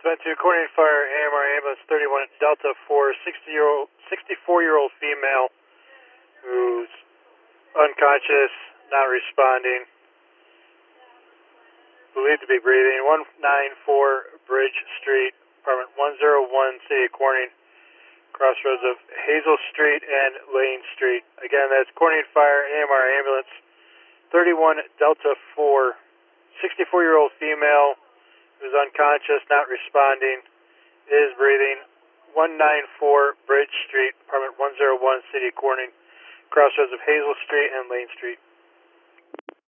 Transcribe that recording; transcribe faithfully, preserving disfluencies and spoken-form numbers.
ten two, Corning Fire, A M R Ambulance thirty-one Delta four, sixty-year-old, sixty-four-year-old female who's unconscious, not responding, believed to be breathing, one ninety-four Bridge Street, apartment one oh one, City of Corning, crossroads of Hazel Street and Lane Street. Again, that's Corning Fire, A M R Ambulance thirty-one Delta four, sixty-four-year-old female who's unconscious, not responding, is breathing, one ninety-four Bridge Street, apartment one oh one, City of Corning, crossroads of Hazel Street and Lane Street.